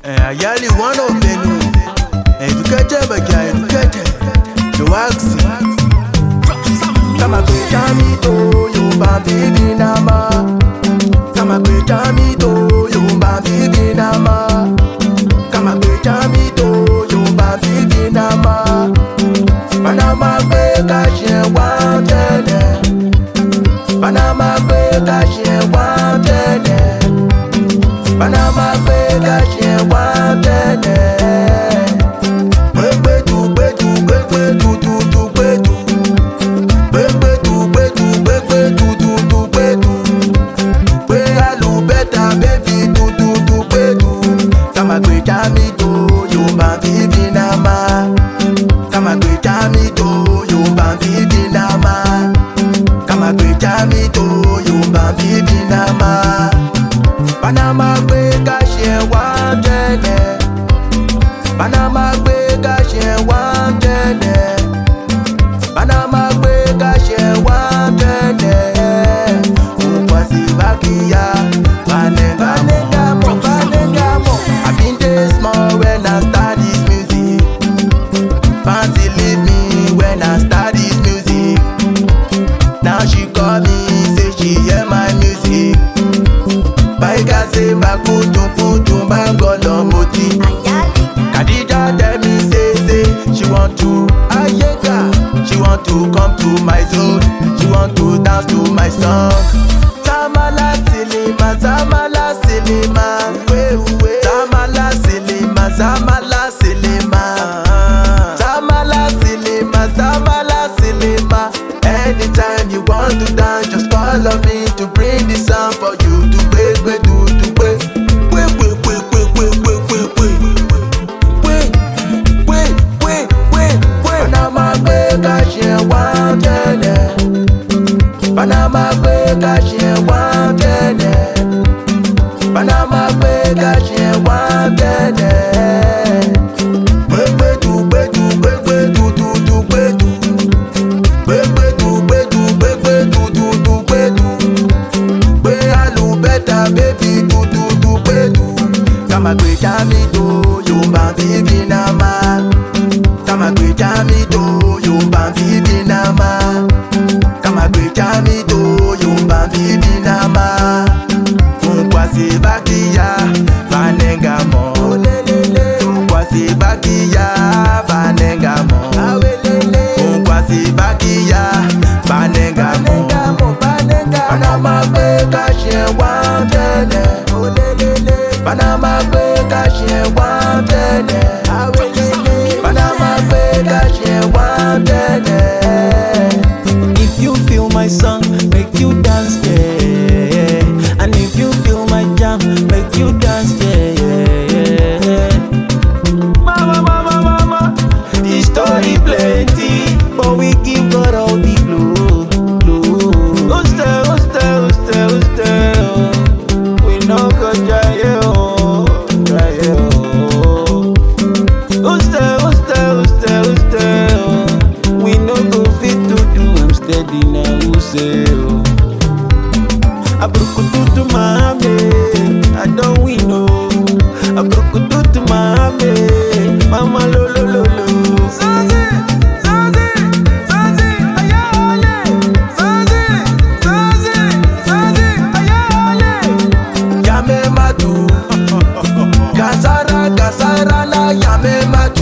Ayali one of them. Educated by educated. The waxy. Kama kwe chami to yumba bibi nama. Kama kwe chami to yumba bibi nama. Kama kwe chami to yumba bibi nama. Panama kwe kashe wantene. Panama kwe kashe wantene. Panama kwe kashe wantene. Chami to yumba bibi nama. Kama kwe chami to yumba bibi nama. Kama kwe chami to yumba bibi nama. Panama kwe kashe wantene. Panama kwe kashe wantene. Panama kwe kashe wantene. Ukwasi bakia vanengamo. I've been this small when I start this music. Fancy leave me when I start this music. Now she call me, say she hear my music. Baika say bakutu bangolo moti. Khadija tell me say she want to ayega. She want to come to my zone. She want to dance to my song. Tamala silima, tamala silima. Tamala silima, tamala silima. Tamala silima, tamala silima. Anytime you want to dance, just call on me to bring this sound for you. To wait. Panama kwe kashe wantene. Panama kwe kashe wantene. Panama kwe kashe wantene. Kama kwe chami to yumba bibi nama. Kama kwe chami to yumba bibi nama. Kama kwe chami to yumba bibi nama. Unkwasi bakia vanengamo. Unkwasi bakia vanengamo. Unkwasi bakia vanengamo. Panama kwe kashe wantene. Panama kwe kashe wantene. Panama kwe kashe wantene. If you feel my song, make you dance, yeah. And if you feel my jam, make you dance, yeah. Mama, the story plenty, but we give God all the glory. Stay, we no go try oh. Stay, we no go fit to do, I'm steady now, who say oh. Abrukututu mame, I don't win no. Abrukututu mame, mama lo. Zazi, ayale. Zazi, ayale. Yame matu. Kasara la yame matu.